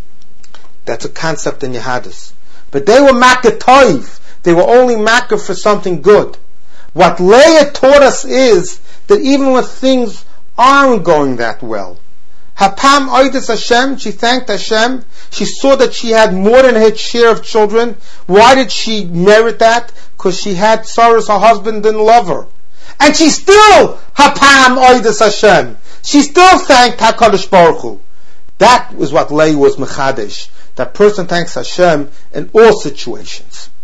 That's a concept in Yehadus. But they were Makatoif. They were only Makah for something good. What Leah taught us is that even when things aren't going that well, Hapam Oides Hashem, she thanked Hashem. She saw that she had more than her share of children. Why did she merit that? Because she had sorrows her husband didn't love her. And she still Hapam Oides Hashem. She still thanked HaKadosh Baruch Hu. That was what Leah was Mechadesh. That person thanks Hashem in all situations.